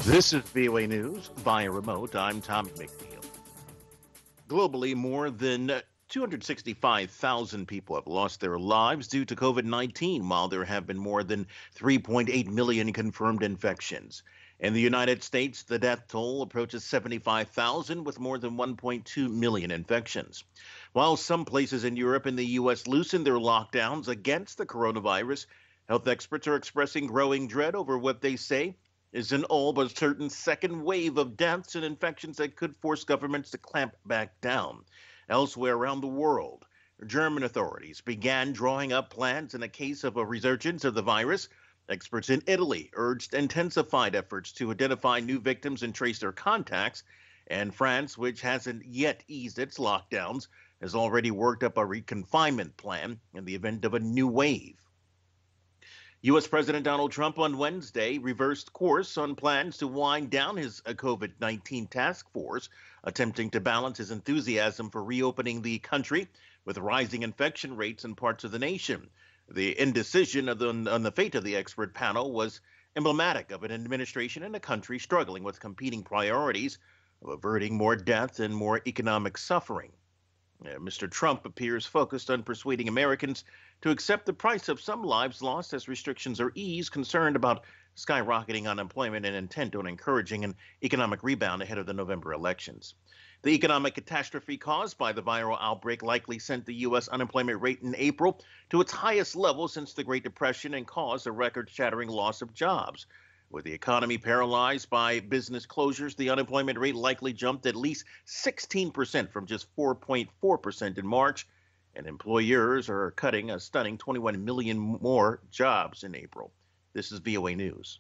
This is VOA News via remote. I'm Tommy McNeil. Globally, more than 265,000 people have lost their lives due to COVID 19, while there have been more than 3.8 million confirmed infections. In the United States, the death toll approaches 75,000 with more than 1.2 million infections. While some places in Europe and the U.S. loosened their lockdowns against the coronavirus, health experts are expressing growing dread over what they say is an all but certain second wave of deaths and infections that could force governments to clamp back down. Elsewhere around the world, German authorities began drawing up plans in a case of a resurgence of the virus. Experts in Italy urged intensified efforts to identify new victims and trace their contacts. And France, which hasn't yet eased its lockdowns, has already worked up a reconfinement plan in the event of a new wave. U.S. President Donald Trump on Wednesday reversed course on plans to wind down his COVID-19 task force, attempting to balance his enthusiasm for reopening the country with rising infection rates in parts of the nation. The indecision on the fate of the expert panel was emblematic of an administration and a country struggling with competing priorities of averting more death and more economic suffering. Mr. Trump appears focused on persuading Americans to accept the price of some lives lost as restrictions are eased, concerned about skyrocketing unemployment and intent on encouraging an economic rebound ahead of the November elections. The economic catastrophe caused by the viral outbreak likely sent the U.S. unemployment rate in April to its highest level since the Great Depression and caused a record-shattering loss of jobs. With the economy paralyzed by business closures, the unemployment rate likely jumped at least 16% from just 4.4% in March, and employers are cutting a stunning 21 million more jobs in April. This is VOA News.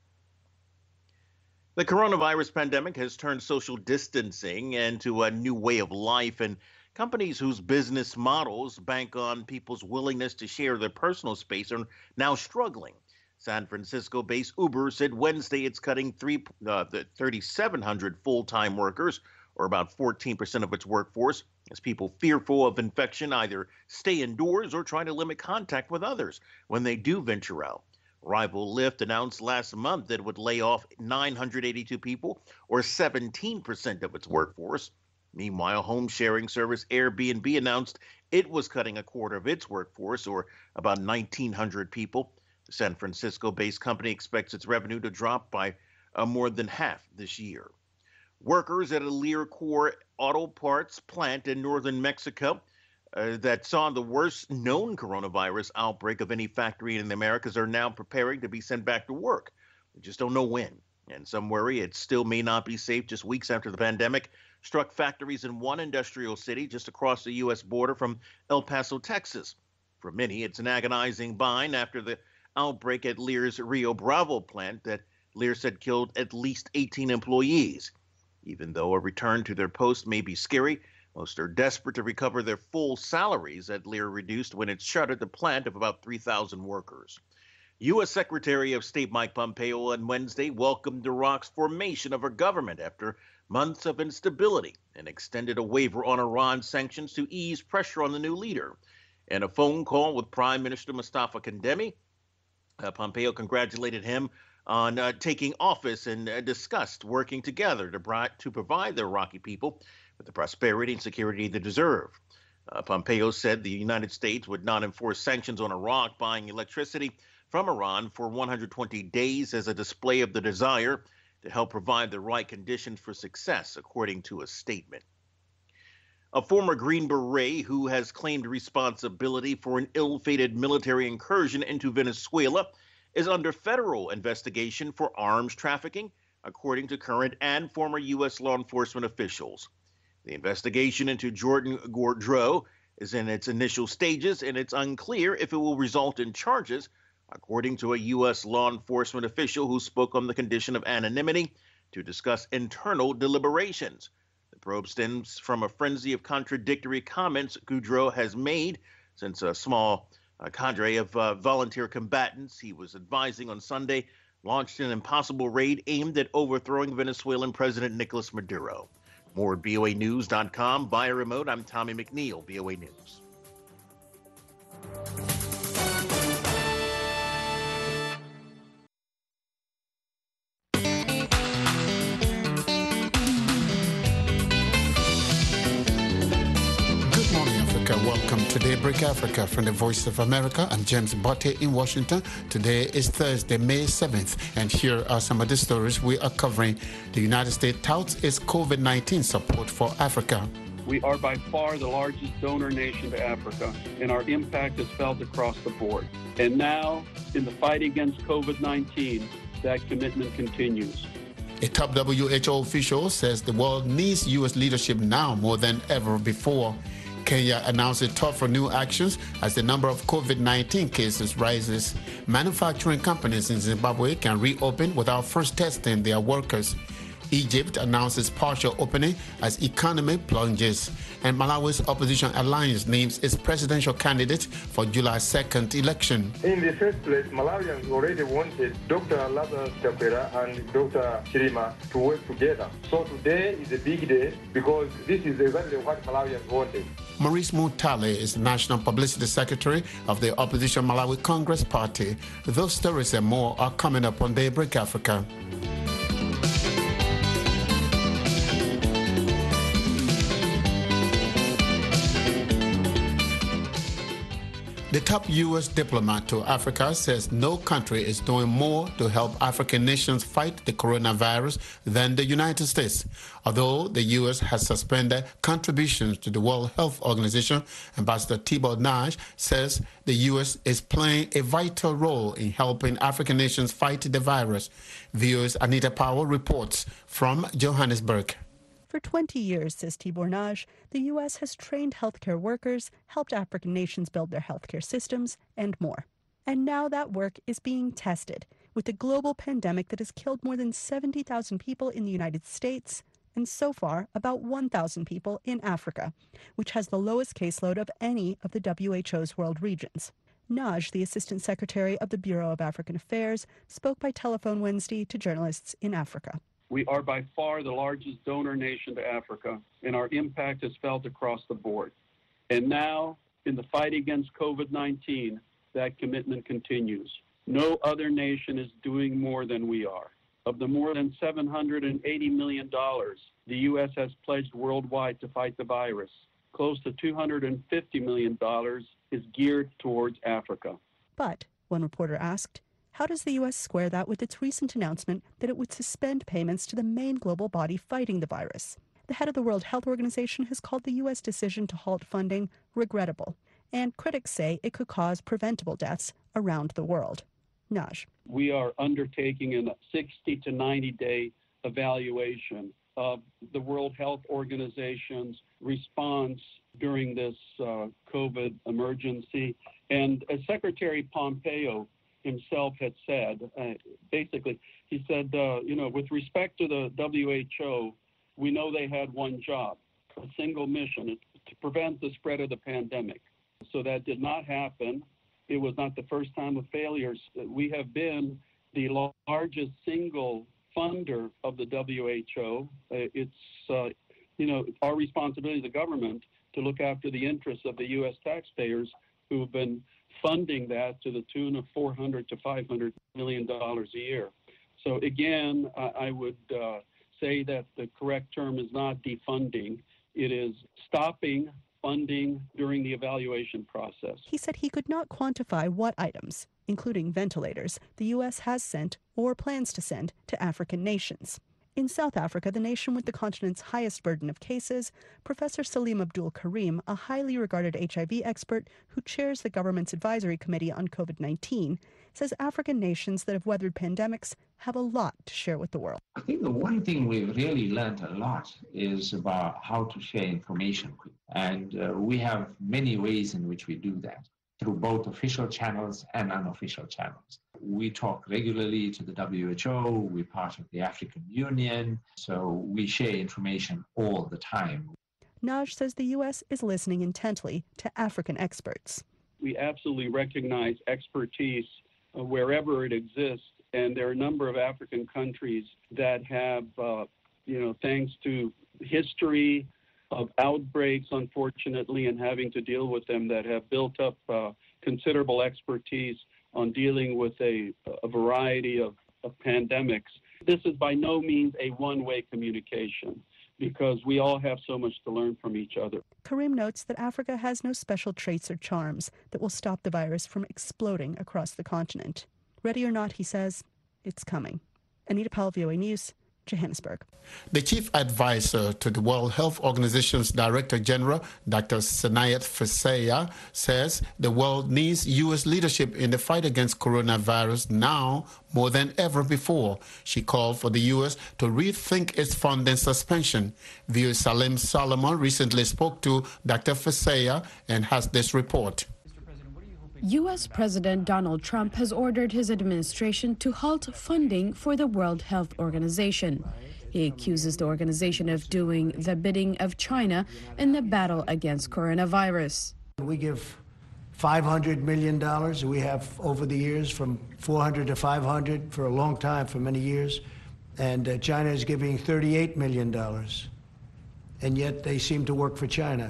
The coronavirus pandemic has turned social distancing into a new way of life, and companies whose business models bank on people's willingness to share their personal space are now struggling. San Francisco-based Uber said Wednesday it's cutting 3,700 full-time workers, or about 14% of its workforce, as people fearful of infection either stay indoors or try to limit contact with others when they do venture out. Rival Lyft announced last month that it would lay off 982 people, or 17% of its workforce. Meanwhile, home-sharing service Airbnb announced it was cutting a quarter of its workforce, or about 1,900 people. The San Francisco-based company expects its revenue to drop by more than half this year. Workers at a Lear Core auto parts plant in northern Mexico that saw the worst known coronavirus outbreak of any factory in the Americas are now preparing to be sent back to work. We just don't know when. And some worry it still may not be safe just weeks after the pandemic struck factories in one industrial city just across the U.S. border from El Paso, Texas. For many, it's an agonizing bind after the outbreak at Lear's Rio Bravo plant that Lear said killed at least 18 employees. Even though a return to their post may be scary, most are desperate to recover their full salaries at Lear reduced when it shuttered the plant of about 3,000 workers. U.S. Secretary of State Mike Pompeo on Wednesday welcomed Iraq's formation of a government after months of instability and extended a waiver on Iran sanctions to ease pressure on the new leader. In a phone call with Prime Minister Mustafa Kadhimi, Pompeo congratulated him on taking office and discussed working together to provide the Iraqi people with the prosperity and security they deserve. Pompeo said the United States would not enforce sanctions on Iraq buying electricity from Iran for 120 days as a display of the desire to help provide the right conditions for success, according to a statement. A former Green Beret who has claimed responsibility for an ill-fated military incursion into Venezuela is under federal investigation for arms trafficking, according to current and former U.S. law enforcement officials. The investigation into Jordan Gordreau is in its initial stages, and it's unclear if it will result in charges, according to a U.S. law enforcement official who spoke on the condition of anonymity to discuss internal deliberations. The probe stems from a frenzy of contradictory comments Gordreau has made since a small cadre of volunteer combatants he was advising on Sunday launched an impossible raid aimed at overthrowing Venezuelan President Nicolas Maduro. More at voanews.com. Via remote, I'm Tommy McNeil, VOA News. Daybreak Africa from the Voice of America. I'm James Botte in Washington. Today is Thursday, May 7th, and here are some of the stories we are covering. The United States touts its COVID-19 support for Africa. We are by far the largest donor nation to Africa, and our impact is felt across the board. And now, in the fight against COVID-19, that commitment continues. A top WHO official says the world needs U.S. leadership now more than ever before. Kenya announces tougher new actions as the number of COVID-19 cases rises. Manufacturing companies in Zimbabwe can reopen without first testing their workers. Egypt announces partial opening as economy plunges. And Malawi's opposition alliance names its presidential candidate for July 2nd election. In the first place, Malawians already wanted Dr. Lazarus Chakwera and Dr. Chilima to work together. So today is a big day because this is exactly what Malawians wanted. Maurice Mutale is the National Publicity Secretary of the opposition Malawi Congress Party. Those stories and more are coming up on Daybreak Africa. The top U.S. diplomat to Africa says no country is doing more to help African nations fight the coronavirus than the United States. Although the U.S. has suspended contributions to the World Health Organization, Ambassador Thibault Nage says the U.S. is playing a vital role in helping African nations fight the virus. VOA's Anita Powell reports from Johannesburg. For 20 years, says Thibault Nage, the U.S. has trained healthcare workers, helped African nations build their healthcare systems, and more. And now that work is being tested with a global pandemic that has killed more than 70,000 people in the United States and so far about 1,000 people in Africa, which has the lowest caseload of any of the WHO's world regions. Nage, the Assistant Secretary of the Bureau of African Affairs, spoke by telephone Wednesday to journalists in Africa. We are by far the largest donor nation to Africa, and our impact is felt across the board. And now, in the fight against COVID-19, that commitment continues. No other nation is doing more than we are. Of the more than $780 million the U.S. has pledged worldwide to fight the virus, close to $250 million is geared towards Africa. But, one reporter asked, how does the U.S. square that with its recent announcement that it would suspend payments to the main global body fighting the virus? The head of the World Health Organization has called the U.S. decision to halt funding regrettable, and critics say it could cause preventable deaths around the world. Nage. We are undertaking a 60 to 90-day evaluation of the World Health Organization's response during this COVID emergency. And as Secretary Pompeo himself had said, basically, he said, with respect to the WHO, we know they had one job, a single mission, to prevent the spread of the pandemic. So that did not happen. It was not the first time of failures. We have been the largest single funder of the WHO. It's, our responsibility as a government to look after the interests of the U.S. taxpayers who have been funding that to the tune of $400 to $500 million a year. So again, I would say that the correct term is not defunding. It is stopping funding during the evaluation process. He said he could not quantify what items, including ventilators, the U.S. has sent or plans to send to African nations. In South Africa, the nation with the continent's highest burden of cases, Professor Salim Abdul Karim, a highly regarded HIV expert who chairs the government's advisory committee on COVID-19, says African nations that have weathered pandemics have a lot to share with the world. I think the one thing we've really learned a lot is about how to share information quickly. And we have many ways in which we do that, through both official channels and unofficial channels. We talk regularly to the WHO, we're part of the African Union, so we share information all the time. Nage says the U.S. is listening intently to African experts. We absolutely recognize expertise wherever it exists, and there are a number of African countries that have, thanks to history of outbreaks, unfortunately, and having to deal with them, that have built up considerable expertise on dealing with a variety of pandemics. This is by no means a one-way communication. because we all have so much to learn from each other. Karim notes that Africa has no special traits or charms that will stop the virus from exploding across the continent. Ready or not, he says, it's coming. Anita Powell, VOA News, Johannesburg. The chief advisor to the World Health Organization's Director General, Dr. Sanayat Fesseya, says the world needs U.S. leadership in the fight against coronavirus now more than ever before. She called for the U.S. to rethink its funding suspension. VOA Salim Solomon recently spoke to Dr. Fesseya and has this report. U.S. President Donald Trump has ordered his administration to halt funding for the World Health Organization. He accuses the organization of doing the bidding of China in the battle against coronavirus. We give $500 million. We have over the years from 400 to 500 for a long time, for many years. And China is giving $38 million. And yet they seem to work for China.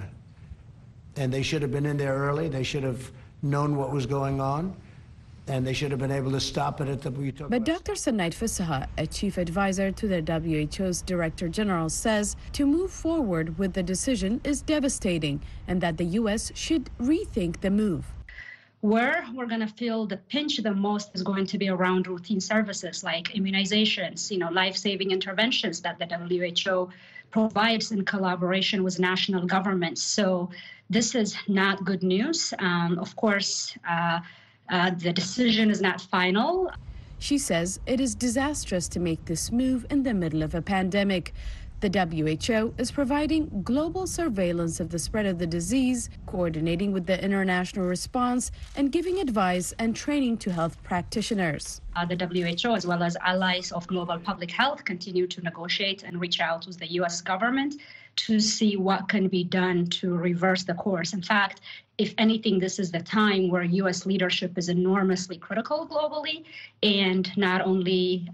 And they should have been in there early. They should have known what was going on, and they should have been able to stop it at the... But Dr. Sanayat Fesseya, a chief advisor to the WHO's Director General, says to move forward with the decision is devastating and that the U.S. should rethink the move. Where we're going to feel the pinch the most is going to be around routine services like immunizations, life-saving interventions that the WHO provides in collaboration with national governments. So this is not good news. Of course, the decision is not final. She says it is disastrous to make this move in the middle of a pandemic. The WHO is providing global surveillance of the spread of the disease, coordinating with the international response, and giving advice and training to health practitioners. The WHO, as well as allies of global public health, continue to negotiate and reach out with the U.S. government to see what can be done to reverse the course. In fact, if anything, this is the time where U.S. leadership is enormously critical globally, and not only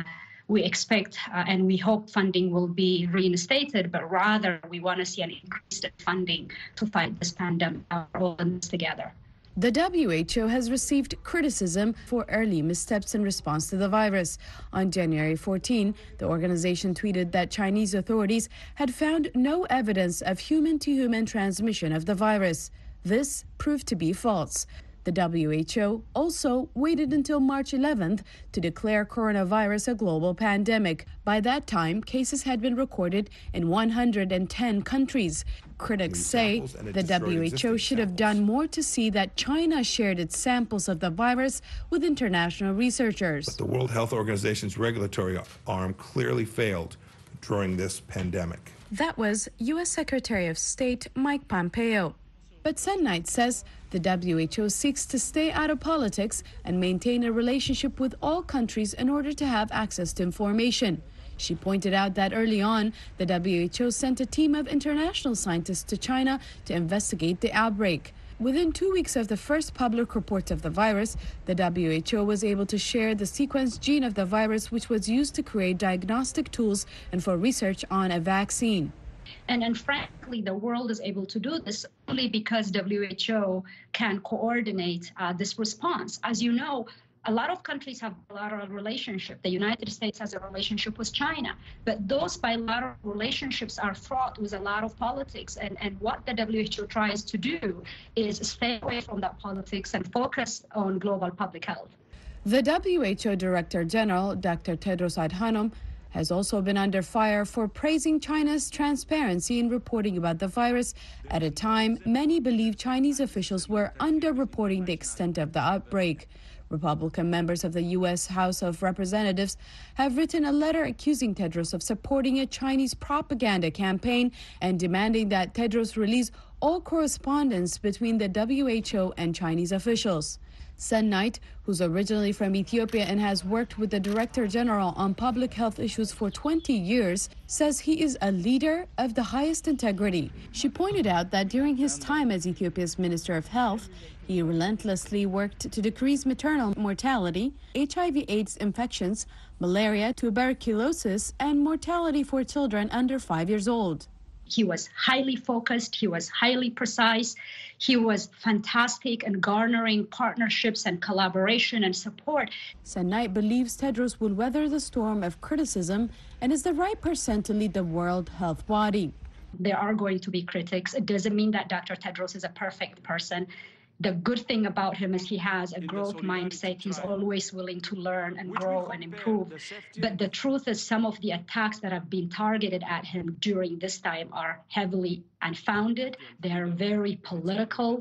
we expect and we hope funding will be reinstated, but rather we want to see an increase in funding to fight this pandemic, all in this together. The WHO has received criticism for early missteps in response to the virus. On January 14, the organization tweeted that Chinese authorities had found no evidence of human-to-human transmission of the virus. This proved to be false. The WHO also waited until March 11th to declare coronavirus a global pandemic. By that time, cases had been recorded in 110 countries. Critics say the WHO should have done more to see that China shared its samples of the virus with international researchers. But the World Health Organization's regulatory arm clearly failed during this pandemic. That was U.S. Secretary of State Mike Pompeo. But Sanayat says the WHO seeks to stay out of politics and maintain a relationship with all countries in order to have access to information. She pointed out that early on, the WHO sent a team of international scientists to China to investigate the outbreak. Within 2 weeks of the first public report of the virus, the WHO was able to share the sequenced gene of the virus, which was used to create diagnostic tools and for research on a vaccine. And frankly, the world is able to do this only because WHO can coordinate this response. As you know, a lot of countries have bilateral relationships. The United States has a relationship with China, but those bilateral relationships are fraught with a lot of politics. And what the WHO tries to do is stay away from that politics and focus on global public health. The WHO Director General, Dr. Tedros Adhanom, has also been under fire for praising China's transparency in reporting about the virus at a time many believe Chinese officials were underreporting the extent of the outbreak. Republican members of the U.S. House of Representatives have written a letter accusing Tedros of supporting a Chinese propaganda campaign and demanding that Tedros release all correspondence between the WHO and Chinese officials. Sanayat, who's originally from Ethiopia and has worked with the Director General on public health issues for 20 years, says he is a leader of the highest integrity. She pointed out that during his time as Ethiopia's Minister of Health, he relentlessly worked to decrease maternal mortality, HIV/AIDS infections, malaria, tuberculosis, and mortality for children under 5 years old. He was highly focused. He was highly precise. He was fantastic in garnering partnerships and collaboration and support. St. Knight believes Tedros will weather the storm of criticism and is the right person to lead the World Health Body. There are going to be critics. It doesn't mean that Dr. Tedros is a perfect person. The good thing about him is he has a growth mindset. He's always willing to learn and grow and improve. But the truth is some of the attacks that have been targeted at him during this time are heavily unfounded. They are very political.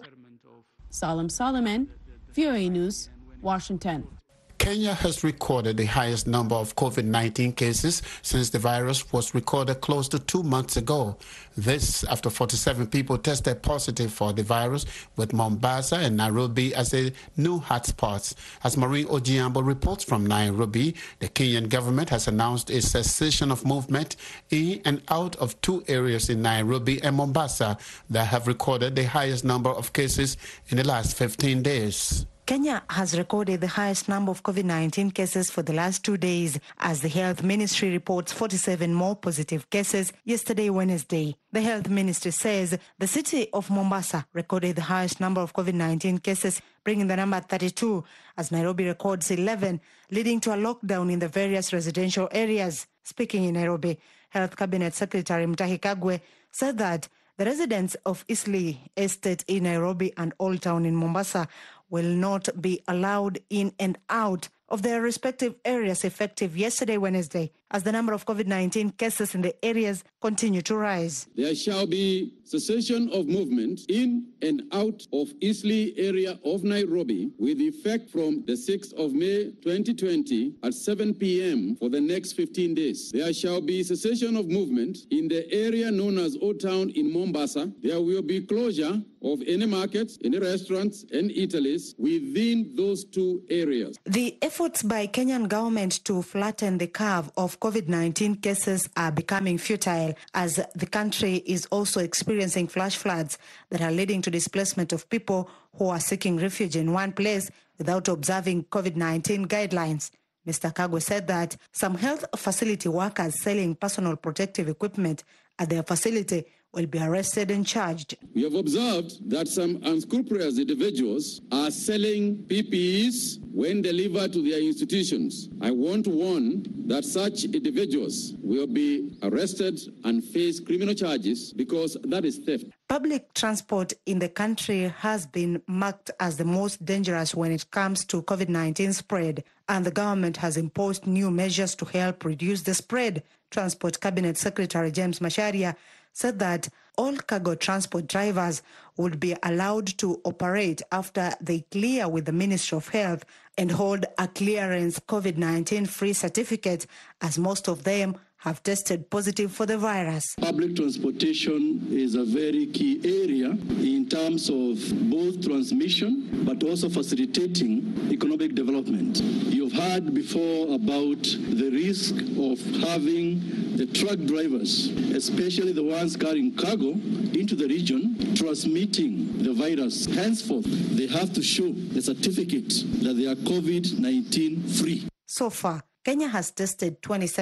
Salam Solomon, VOA News, Washington. Kenya has recorded the highest number of COVID-19 cases since the virus was recorded close to 2 months ago. This after 47 people tested positive for the virus, with Mombasa and Nairobi as the new hotspots. As Maureen Ojiambo reports from Nairobi, the Kenyan government has announced a cessation of movement in and out of 2 areas in Nairobi and Mombasa that have recorded the highest number of cases in the last 15 days. Kenya has recorded the highest number of COVID-19 cases for the last 2 days, as the Health Ministry reports 47 more positive cases yesterday, Wednesday. The Health Ministry says the city of Mombasa recorded the highest number of COVID-19 cases, bringing the number 32, as Nairobi records 11, leading to a lockdown in the various residential areas. Speaking in Nairobi, Health Cabinet Secretary Mutahi Kagwe said that the residents of Eastleigh Estate in Nairobi and Old Town in Mombasa will not be allowed in and out of their respective areas effective yesterday, Wednesday, as the number of COVID-19 cases in the areas continue to rise. There shall be cessation of movement in and out of Eastleigh area of Nairobi with effect from the 6th of May 2020 at 7 p.m. for the next 15 days. There shall be cessation of movement in the area known as Old Town in Mombasa. There will be closure of any markets, any restaurants and eateries within those 2 areas. The efforts by Kenyan government to flatten the curve of COVID-19 cases are becoming futile, as the country is also experiencing flash floods that are leading to displacement of people who are seeking refuge in one place without observing COVID-19 guidelines. Mr. Kagwe said that some health facility workers selling personal protective equipment at their facility will be arrested and charged. We have observed that some unscrupulous individuals are selling PPEs when delivered to their institutions. I want to warn that such individuals will be arrested and face criminal charges because that is theft. Public transport in the country has been marked as the most dangerous when it comes to COVID-19 spread, and the government has imposed new measures to help reduce the spread. Transport Cabinet Secretary James Macharia said that all cargo transport drivers would be allowed to operate after they clear with the Ministry of Health and hold a clearance COVID-19 free certificate, as most of them have tested positive for the virus. Public transportation is a very key area in terms of both transmission but also facilitating economic development. You've heard before about the risk of having the truck drivers, especially the ones carrying cargo into the region, transmitting the virus. Henceforth, they have to show the certificate that they are COVID-19 free. So far, Kenya has tested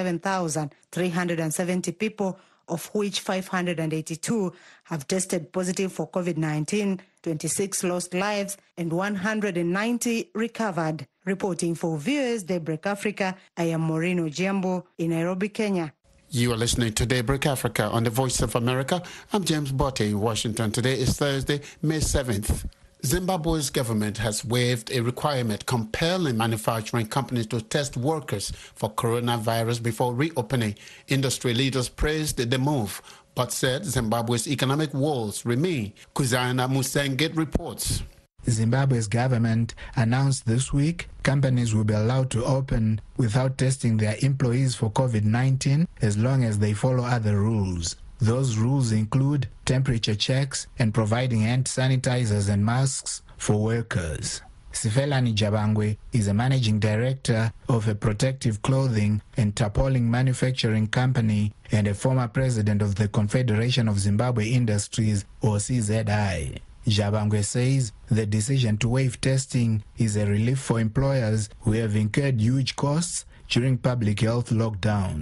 27,370 people, of which 582 have tested positive for COVID-19, 26 lost lives, and 190 recovered. Reporting for Viewers Daybreak Africa, I am Maureen Ojiambo in Nairobi, Kenya. You are listening to Daybreak Africa on the Voice of America. I'm James Botte in Washington. Today is Thursday, May 7th. Zimbabwe's government has waived a requirement compelling manufacturing companies to test workers for coronavirus before reopening. Industry leaders praised the move, but said Zimbabwe's economic woes remain. Kuzana Musengit reports. Zimbabwe's government announced this week companies will be allowed to open without testing their employees for COVID-19 as long as they follow other rules. Those rules include temperature checks and providing hand sanitizers and masks for workers. Sifelani Jabangwe is a managing director of a protective clothing and tarpaulin manufacturing company and a former president of the Confederation of Zimbabwe Industries, or CZI. Jabangwe says the decision to waive testing is a relief for employers who have incurred huge costs during public health lockdowns.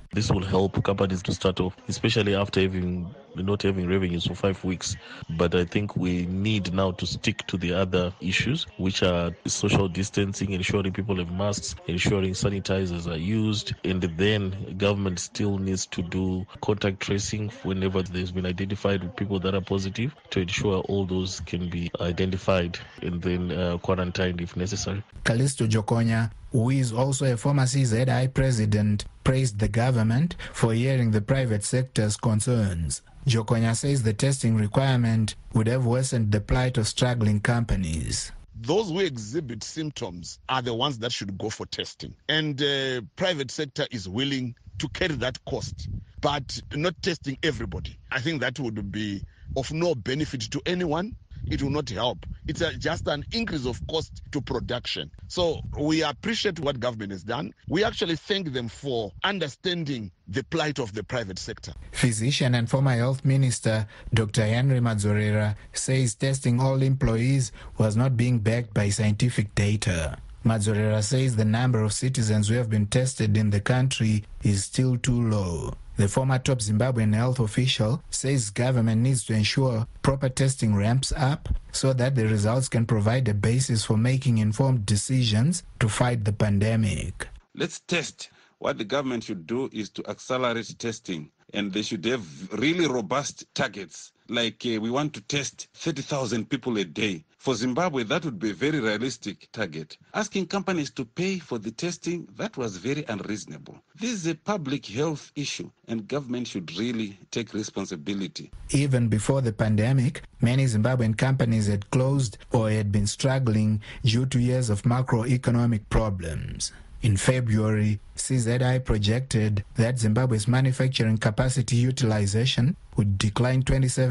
This will help companies to start off, especially after not having revenues for 5 weeks. But I think we need now to stick to the other issues, which are social distancing, ensuring people have masks, ensuring sanitizers are used, and then government still needs to do contact tracing whenever there's been identified with people that are positive, to ensure all those can be identified and then quarantined if necessary. Callisto Jokonya, who is also a former CZI president, praised the government for hearing the private sector's concerns. Jokonya says the testing requirement would have worsened the plight of struggling companies. Those who exhibit symptoms are the ones that should go for testing. And private sector is willing to carry that cost, but not testing everybody. I think that would be of no benefit to anyone. It will not help. It's just an increase of cost to production. So we appreciate what government has done. We actually thank them for understanding the plight of the private sector. Physician and former health minister Dr. Henry Madzorera says testing all employees was not being backed by scientific data. Madzorera says the number of citizens who have been tested in the country is still too low. The former top Zimbabwean health official says government needs to ensure proper testing ramps up so that the results can provide a basis for making informed decisions to fight the pandemic. Let's test. What the government should do is to accelerate testing, and they should have really robust targets. Like we want to test 30,000 people a day. For Zimbabwe, that would be a very realistic target. Asking companies to pay for the testing, that was very unreasonable. This is a public health issue, and government should really take responsibility. Even before the pandemic, many Zimbabwean companies had closed or had been struggling due to years of macroeconomic problems. In February, CZI projected that Zimbabwe's manufacturing capacity utilization would decline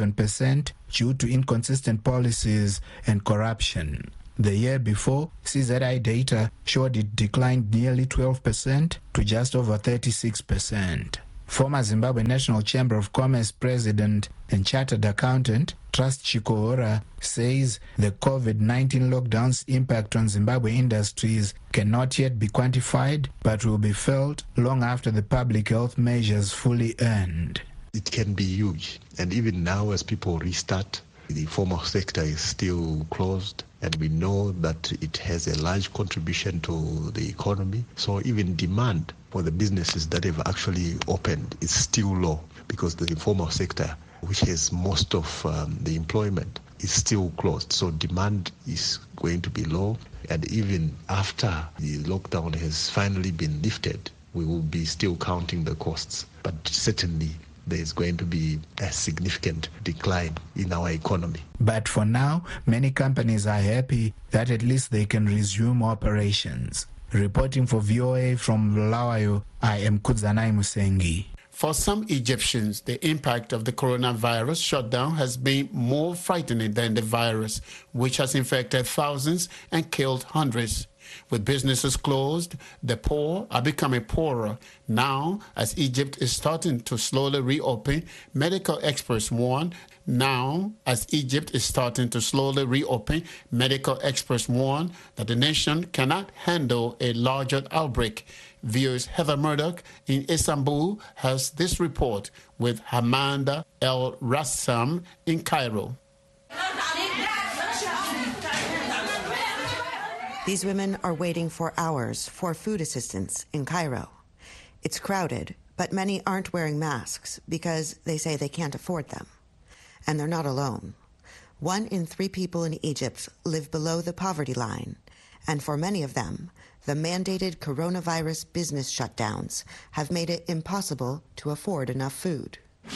27% due to inconsistent policies and corruption. The year before, CZI data showed it declined nearly 12% to just over 36%. Former Zimbabwe National Chamber of Commerce president and chartered accountant Trust Chikohora says the COVID-19 lockdown's impact on Zimbabwe industries cannot yet be quantified, but will be felt long after the public health measures fully end. It can be huge, and even now as people restart, the informal sector is still closed, and we know that it has a large contribution to the economy. So even demand for the businesses that have actually opened is still low, because the informal sector, which has most of the employment, is still closed. So demand is going to be low, and even after the lockdown has finally been lifted, we will be still counting the costs. But certainly there's going to be a significant decline in our economy. But for now, many companies are happy that at least they can resume operations. Reporting for VOA from Bulawayo, I am Kudzanai Musengi. For some Egyptians, the impact of the coronavirus shutdown has been more frightening than the virus, which has infected thousands and killed hundreds. With businesses closed, the poor are becoming poorer. Now, as Egypt is starting to slowly reopen, medical experts warn that the nation cannot handle a larger outbreak. VOA's Heather Murdoch in Istanbul has this report with Hamanda El Rassam in Cairo. These women are waiting for hours for food assistance in Cairo. It's crowded, but many aren't wearing masks because they say they can't afford them. And they're not alone. 1 in 3 people in Egypt live below the poverty line, and for many of them, the mandated coronavirus business shutdowns have made it impossible to afford enough food.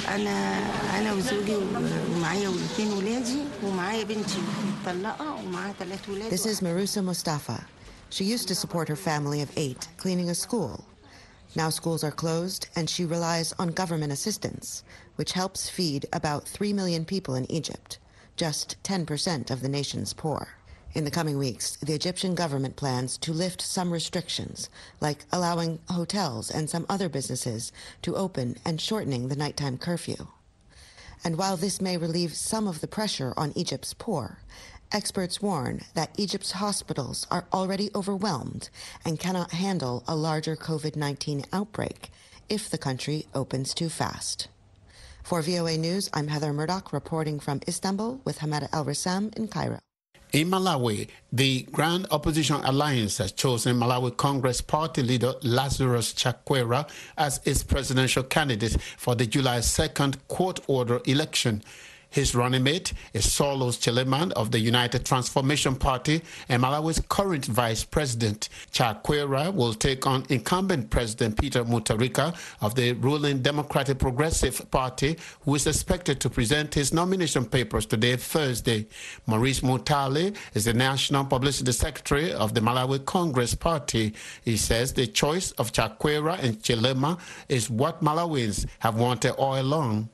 This is Marusa Mustafa. She used to support her family of 8 cleaning a school. Now schools are closed and she relies on government assistance, which helps feed about 3 million people in Egypt, just 10% of the nation's poor. In the coming weeks, the Egyptian government plans to lift some restrictions, like allowing hotels and some other businesses to open and shortening the nighttime curfew. And while this may relieve some of the pressure on Egypt's poor, experts warn that Egypt's hospitals are already overwhelmed and cannot handle a larger COVID-19 outbreak if the country opens too fast. For VOA News, I'm Heather Murdoch reporting from Istanbul with Hamada El-Rissam in Cairo. In Malawi, the Grand Opposition Alliance has chosen Malawi Congress Party leader Lazarus Chakwera as its presidential candidate for the July 2nd court-order election. His running mate is Saulos Chilema of the United Transformation Party and Malawi's current vice president. Chakwera will take on incumbent President Peter Mutharika of the ruling Democratic Progressive Party, who is expected to present his nomination papers today, Thursday. Maurice Mutale is the National Publicity Secretary of the Malawi Congress Party. He says the choice of Chakwera and Chilema is what Malawians have wanted all along.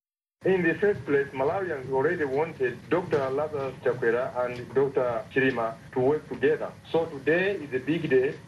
In the first place, Malawians already wanted Dr. Lazarus Chakwera and Dr. Chilema to work together. So today is a big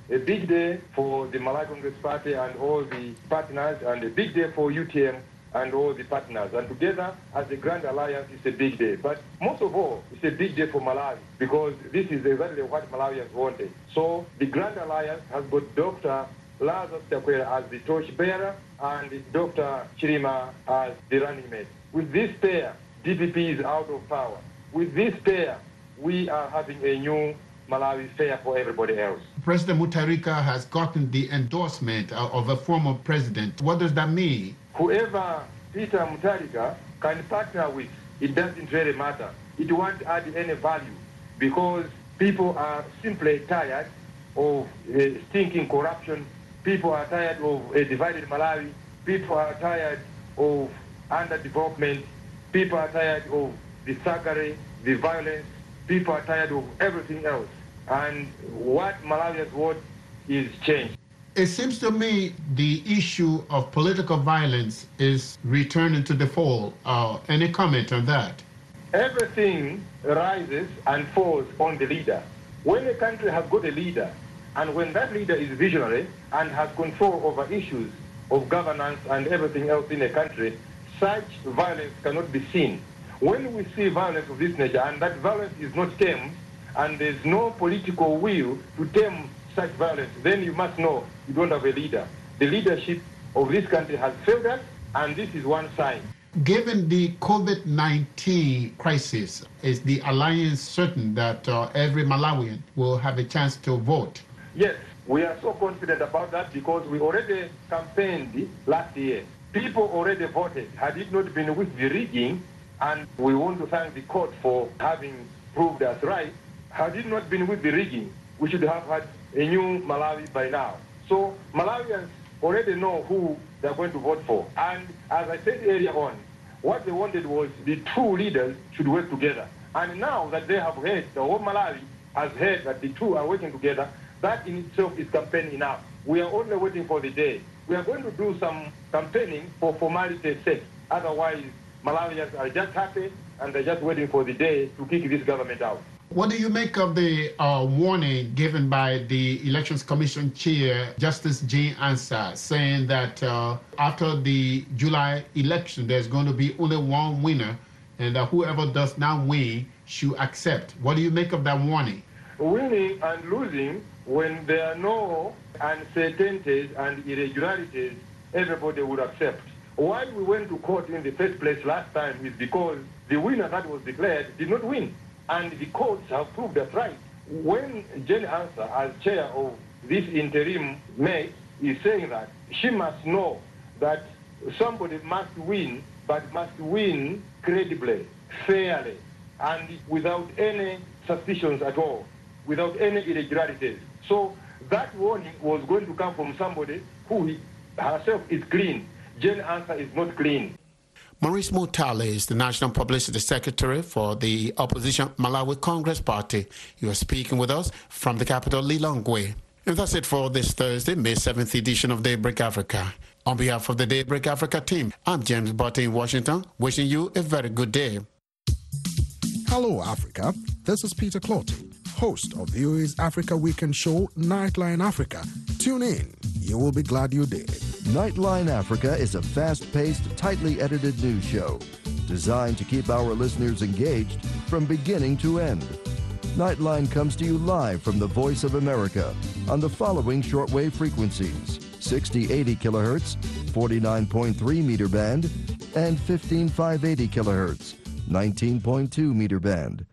day for the Malawi Congress Party and all the partners, and a big day for UTM and all the partners. And together, as a Grand Alliance, it's a big day. But most of all, it's a big day for Malawi, because this is exactly what Malawians wanted. So the Grand Alliance has got Dr. Lazarus Chakwera as the torchbearer and Dr. Chilema as the running mate. With this pair, DPP is out of power. With this pair, we are having a new Malawi fair for everybody else. President Mutharika has gotten the endorsement of a former president. What does that mean? Whoever Peter Mutharika can partner with, it doesn't really matter. It won't add any value, because people are simply tired of stinking corruption. People are tired of a divided Malawi. People are tired of underdevelopment. People are tired of the thuggery, the violence. People are tired of everything else. And what Malawians want is change. It seems to me the issue of political violence is returning to the fold. Any comment on that? Everything rises and falls on the leader. When a country has got a leader, and when that leader is visionary and has control over issues of governance and everything else in a country, such violence cannot be seen. When we see violence of this nature, and that violence is not tamed, and there's no political will to tame such violence, then you must know you don't have a leader. The leadership of this country has failed us, and this is one sign. Given the COVID-19 crisis, is the alliance certain that every Malawian will have a chance to vote? Yes, we are so confident about that, because we already campaigned last year. People already voted. Had it not been with the rigging, and we want to thank the court for having proved us right, had it not been with the rigging, we should have had a new Malawi by now. So Malawians already know who they're going to vote for. And as I said earlier on, what they wanted was the two leaders should work together. And now that they have heard, the whole Malawi has heard that the two are working together, that in itself is campaign enough. We are only waiting for the day. We are going to do some campaigning for formality's sake. Otherwise, Malawians are just happy and they're just waiting for the day to kick this government out. What do you make of the warning given by the Elections Commission Chair, Justice Jane Ansah, saying that after the July election, there's going to be only one winner, and whoever does not win should accept? What do you make of that warning? Winning and losing, when there are no uncertainties and irregularities, everybody would accept. Why we went to court in the first place last time is because the winner that was declared did not win. And the courts have proved that right. When Jane Ansah, as chair of this interim May, is saying that, she must know that somebody must win, but must win credibly, fairly, and without any suspicions at all, without any irregularities. So that warning was going to come from somebody who herself is clean. Jane Ansah is not clean. Maurice Mutale is the National Publicity Secretary for the opposition Malawi Congress Party. You are speaking with us from the capital, Lilongwe. And that's it for this Thursday, May 7th edition of Daybreak Africa. On behalf of the Daybreak Africa team, I'm James Botte in Washington, wishing you a very good day. Hello, Africa. This is Peter Clotty, host of VOA's Africa Weekend show, Nightline Africa. Tune in. You will be glad you did. Nightline Africa is a fast-paced, tightly edited news show designed to keep our listeners engaged from beginning to end. Nightline comes to you live from the Voice of America on the following shortwave frequencies: 6080 kilohertz, 49.3 meter band, and 15580 kilohertz, 19.2 meter band.